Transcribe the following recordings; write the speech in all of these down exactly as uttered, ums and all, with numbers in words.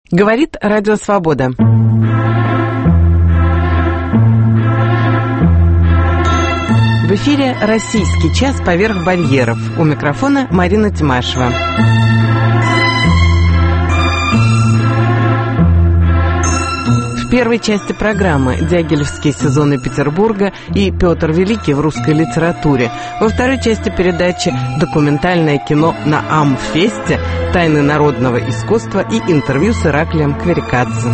Говорит Радио Свобода. В эфире «Российский час поверх барьеров». У микрофона Марина Тимашева. В первой части программы «Дягилевские сезоны Петербурга» и «Петр Великий в русской литературе». Во второй части передачи «Документальное кино на Амфесте. Тайны народного искусства» и интервью с Ираклием Кверикадзе.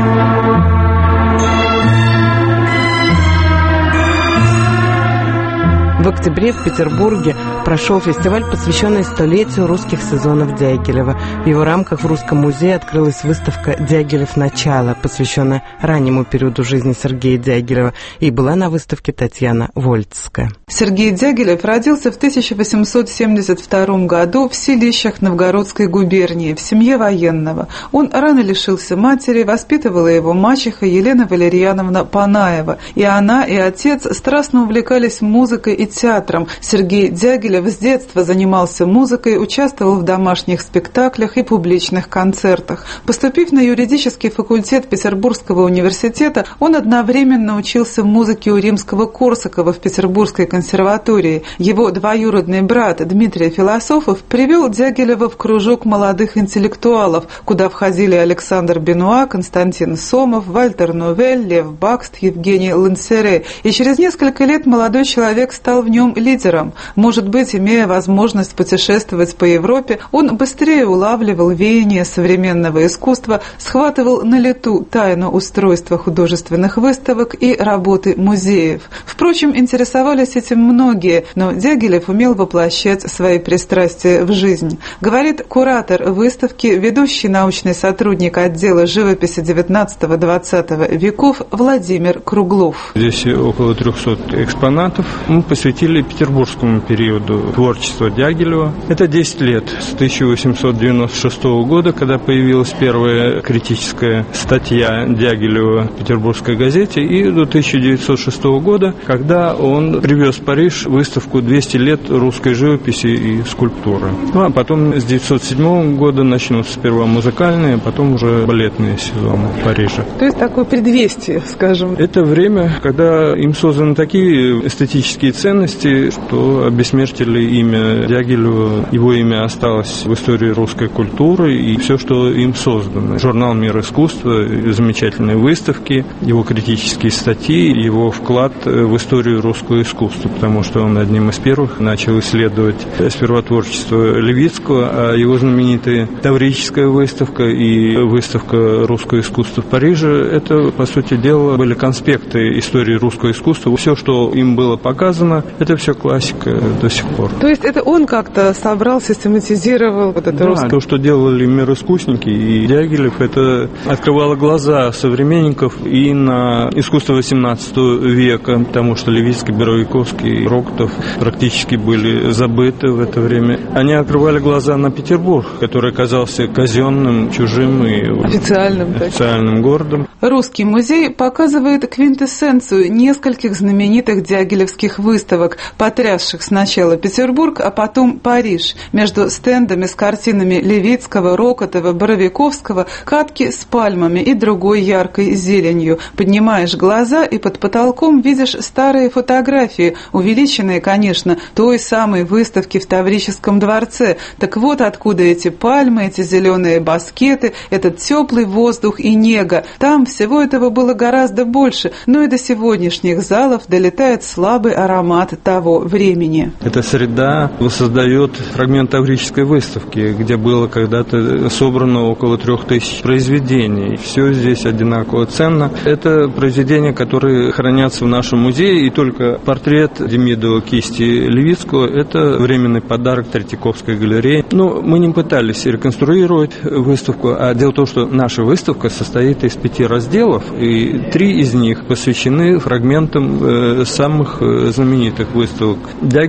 В октябре в Петербурге прошел фестиваль, посвященный столетию русских сезонов Дягилева. В его рамках в Русском музее открылась выставка «Дягилев. Начало», посвященная раннему периоду жизни Сергея Дягилева. И была на выставке Татьяна Вольцкая. Сергей Дягилев родился в тысяча восемьсот семьдесят втором году в Селищах Новгородской губернии, в семье военного. Он рано лишился матери, воспитывала его мачеха Елена Валерьяновна Панаева. И она, и отец страстно увлекались музыкой и театром. Сергей Дягилев с детства занимался музыкой, участвовал в домашних спектаклях и публичных концертах. Поступив на юридический факультет Петербургского университета, он одновременно учился музыке у Римского-Корсакова в Петербургской консерватории. Его двоюродный брат Дмитрий Философов привел Дягилева в кружок молодых интеллектуалов, куда входили Александр Бенуа, Константин Сомов, Вальтер Нувель, Лев Бакст, Евгений Лансере. И через несколько лет молодой человек стал в нем лидером. Может быть, имея возможность путешествовать по Европе, он быстрее улавливал веяния современного искусства, схватывал на лету тайну устройства художественных выставок и работы музеев. Впрочем, интересовались этим многие, но Дягилев умел воплощать свои пристрастия в жизнь. Говорит куратор выставки, ведущий научный сотрудник отдела живописи девятнадцатого-двадцатого веков Владимир Круглов. Здесь около трехсот экспонатов. Мы посвятили петербургскому периоду творчества Дягилева. Это десять лет, с тысяча восемьсот девяносто шестого года, когда появилась первая критическая статья Дягилева в петербургской газете, и до тысяча девятьсот шестого года, когда он привез в Париж выставку «двести лет русской живописи и скульптуры». Ну, а потом с девятьсот седьмого года начнутся сперва музыкальные, а потом уже балетные сезоны в Париже. То есть такое предвестие, скажем. Это время, когда им созданы такие эстетические ценности, что обессмертили имя Дягилева. Его имя осталось в истории русской культуры и все, что им создано. Журнал «Мир искусства», замечательные выставки, его критические статьи, его вклад в историю русского искусства, потому что он одним из первых начал исследовать сперва творчество Левицкого, а его знаменитая Таврическая выставка и выставка русского искусства в Париже, это, по сути дела, были конспекты истории русского искусства. Все, что им было показано, это все классика до сих пор. То есть это он как-то собрал, систематизировал вот это да, русское? То, что делали мироискусники и Дягилев, это открывало глаза современников и на искусство восемнадцатого века, потому что Левицкий, Боровиковский, Рокотов практически были забыты в это время. Они открывали глаза на Петербург, который казался казенным, чужим и официальным, официальным городом. Русский музей показывает квинтэссенцию нескольких знаменитых дягилевских выставок, потрясших сначала Петербург, а потом Париж. Между стендами с картинами Левицкого, Рокотова, Боровиковского катки с пальмами и другой яркой зеленью. Поднимаешь глаза и под потолком видишь старые фотографии, увеличенные, конечно, той самой выставки в Таврическом дворце. Так вот откуда эти пальмы, эти зеленые баскеты, этот теплый воздух и нега. Там всего этого было гораздо больше, но и до сегодняшних залов долетает слабый аромат того времени. Эта среда воссоздает фрагмент Таврической выставки, где было когда-то собрано около трех тысяч произведений. Все здесь одинаково ценно. Это произведения, которые хранятся в нашем музее, и только портрет Демидова кисти Левицкого – это временный подарок Третьяковской галереи. Но мы не пытались реконструировать выставку, а дело в том, что наша выставка состоит из пяти разделов, и три из них посвящены фрагментам э, самых знаменитых выставок Дягилева.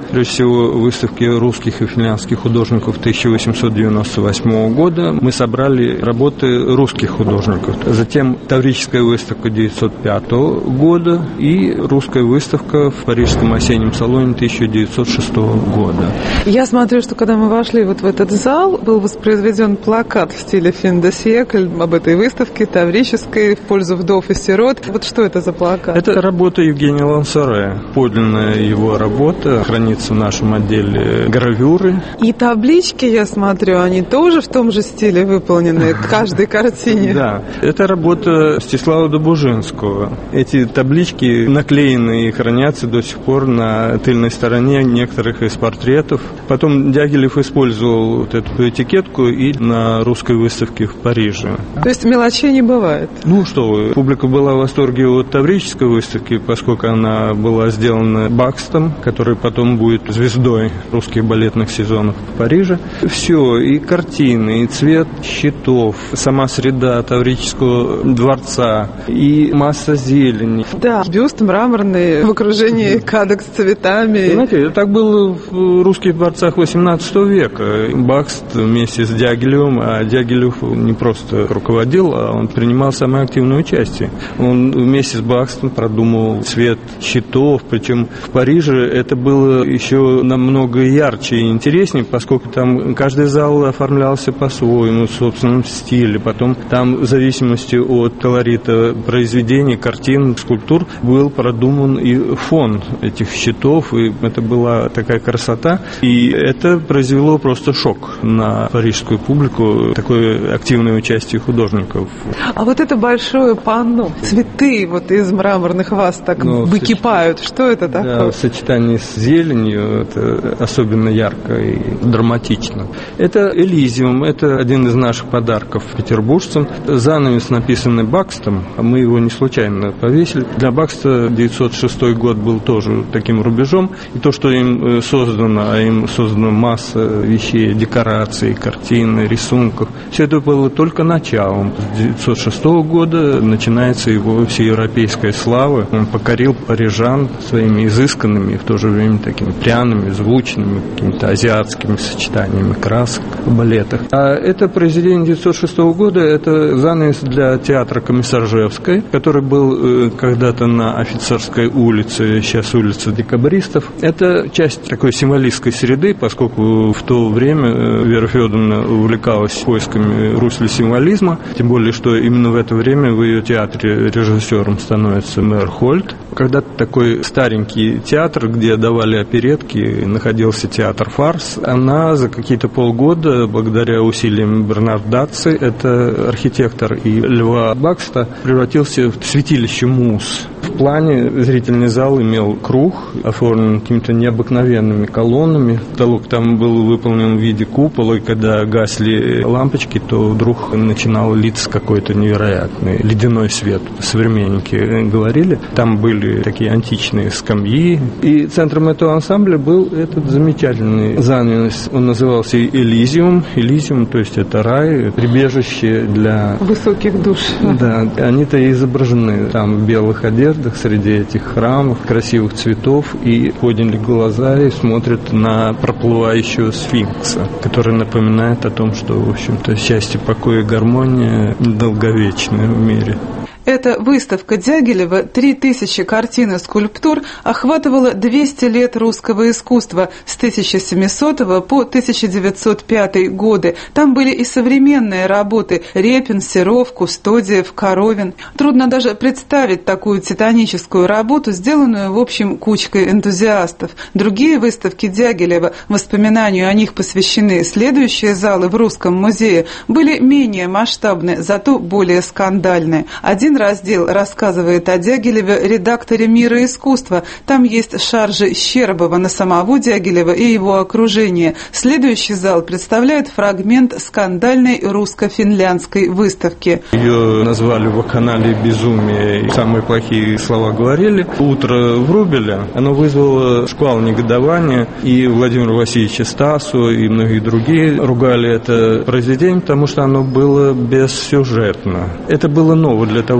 Прежде всего, выставки русских и финляндских художников тысяча восемьсот девяносто восьмого года мы собрали работы русских художников. Затем Таврическая выставка девятьсот пятого года и русская выставка в Парижском осеннем салоне тысяча девятьсот шестого года. Я смотрю, что когда мы вошли вот в этот зал, был воспроизведен плакат в стиле «Fin de siècle» об этой выставке таврической в пользу вдов и сирот. Вот что это за плакат? Это работа Евгения Лансаре. Подлинная его работа хранится в нашем отделе гравюры. И таблички, я смотрю, они тоже в том же стиле выполнены к каждой картине. Да, это работа Стислава Добужинского. Эти таблички наклеены и хранятся до сих пор на тыльной стороне некоторых из портретов. Потом Дягилев использовал вот эту этикетку и на русской выставке в Париже. То есть мелочей не бывает? Ну что вы, публика была в восторге от Таврической выставки, поскольку она была сделана Бакстом, который потом будет звездой русских балетных сезонов в Париже. Все, и картины, и цвет щитов, сама среда Таврического дворца, и масса зелени. Да, бюст мраморный в окружении кадок с цветами. Знаете, так было в русских дворцах восемнадцатого века. Бакст вместе с Дягилевым, а Дягилев не просто руководил, а он принимал самое активное участие. Он вместе с Бакстом продумывал цвет щитов, причем в Париже это было еще намного ярче и интереснее, поскольку там каждый зал оформлялся по-своему, в собственном стиле. Потом там, в зависимости от колорита произведений, картин, скульптур, был продуман и фон этих щитов, и это была такая красота. И это произвело просто шок на парижскую публику, такое активное участие художников. А вот это большое панно, цветы вот из мраморных ваз так ну, выкипают. Соч... Что это такое? Да, в сочетании с зеленью это особенно ярко и драматично. Это Элизиум, это один из наших подарков петербуржцам. Занавес, написанный Бакстом, а мы его не случайно повесили. Для Бакста девятьсот шестой год был тоже таким рубежом. И то, что им создано, а им создана масса вещей, декораций, картин, рисунков, все это было только началом. С девятьсот шестого года начинается его всеевропейская слава. Он покорил парижан своими изысканными, в то же время такими пряными, звучными, какими-то азиатскими сочетаниями красок в балетах. А это произведение девятьсот шестого года, это занавес для театра Комиссаржевской, который был э, когда-то на Офицерской улице, сейчас улица Декабристов. Это часть такой символистской среды, поскольку в то время Вера Федоровна увлекалась поисками русля символизма, тем более, что именно в это время в ее театре режиссером становится Мейерхольд. Когда-то такой старенький театр, где давали оперетки, находился театр «Фарс», она за какие-то полгода, благодаря усилиям Бернардаци, это архитектор и Льва Бакста, превратился в святилище муз. В плане зрительный зал имел круг, оформлен какими-то необыкновенными колоннами. Потолок там был выполнен в виде купола, и когда гасли лампочки, то вдруг начинал литься какой-то невероятный ледяной свет. Современники говорили. Там были такие античные скамьи. И центром этого ансамбля был этот замечательный занавес. Он назывался Элизиум. Элизиум, то есть это рай, прибежище для... высоких душ. Да, они-то и изображены там в белых одеждах среди этих храмов, красивых цветов, и подняли глаза и смотрят на проплывающего сфинкса, который напоминает о том, что, в общем-то, счастье, покой и гармония долговечны в мире. Эта выставка Дягилева «Три тысячи картин и скульптур» охватывала двести лет русского искусства с тысяча семисотого по тысяча девятьсот пятый годы. Там были и современные работы – Репин, Серов, Кустодиев, Коровин. Трудно даже представить такую титаническую работу, сделанную, в общем, кучкой энтузиастов. Другие выставки Дягилева, воспоминанию о них посвящены следующие залы в Русском музее, были менее масштабны, зато более скандальные. Один раздел рассказывает о Дягилеве редакторе «Мира искусства». Там есть шаржи Щербова на самого Дягилева и его окружение. Следующий зал представляет фрагмент скандальной русско-финляндской выставки. Ее назвали «Вакханалия безумия», и самые плохие слова говорили. «Утро Врубеля», оно вызвало шквал негодования, и Владимира Васильевича Стасу, и многие другие ругали это произведение, потому что оно было бессюжетно. Это было ново для того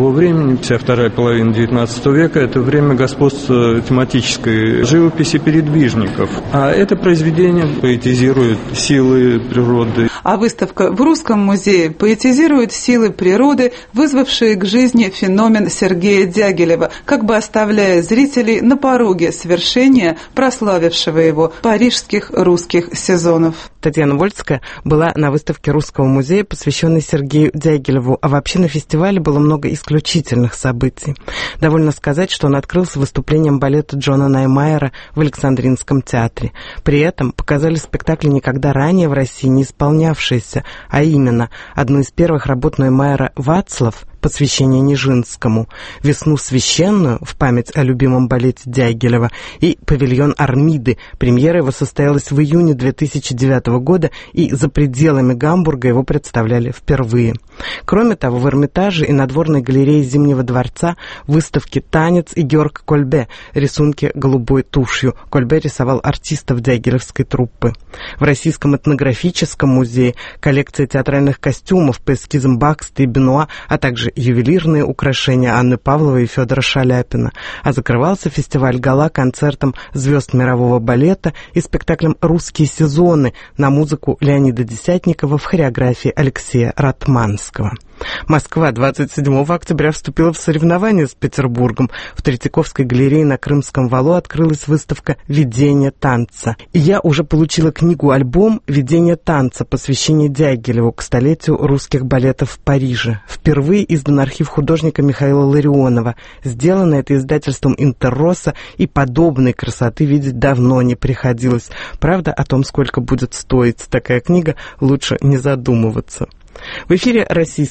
того времени, вся вторая половина девятнадцатого века, это время господства тематической живописи передвижников. А это произведение поэтизирует силы природы. А выставка в Русском музее поэтизирует силы природы, вызвавшие к жизни феномен Сергея Дягилева, как бы оставляя зрителей на пороге свершения прославившего его парижских русских сезонов. Татьяна Вольская была на выставке Русского музея, посвященной Сергею Дягилеву, а вообще на фестивале было много исключительных событий. Довольно сказать, что он открылся выступлением балета Джона Наймайера в Александринском театре. При этом показали спектакли никогда ранее в России не исполнявшиеся, а именно одну из первых работ Ноймайера «Вацлав», посвящение Нижинскому, «Весну священную» в память о любимом балете Дягилева и «Павильон Армиды». Премьера его состоялась в июне две тысячи девятого года, и за пределами Гамбурга его представляли впервые. Кроме того, в Эрмитаже и надворной галерее Зимнего дворца выставки «Танец» и Георг Кольбе, рисунки голубой тушью. Кольбе рисовал артистов дягилевской труппы. В Российском этнографическом музее коллекция театральных костюмов по эскизам Бакста и Бенуа, а также ювелирные украшения Анны Павловой и Федора Шаляпина. А закрывался фестиваль «Гала» концертом звезд мирового балета и спектаклем «Русские сезоны» на музыку Леонида Десятникова в хореографии Алексея Ратманского. Москва двадцать седьмого октября вступила в соревнования с Петербургом. В Третьяковской галерее на Крымском валу открылась выставка «Видение танца». И я уже получила книгу-альбом «Видение танца. Посвящение Дягилеву к столетию русских балетов в Париже». Впервые издан архив художника Михаила Ларионова. Сделано это издательством «Интерроса», и подобной красоты видеть давно не приходилось. Правда, о том, сколько будет стоить такая книга, лучше не задумываться. В эфире российский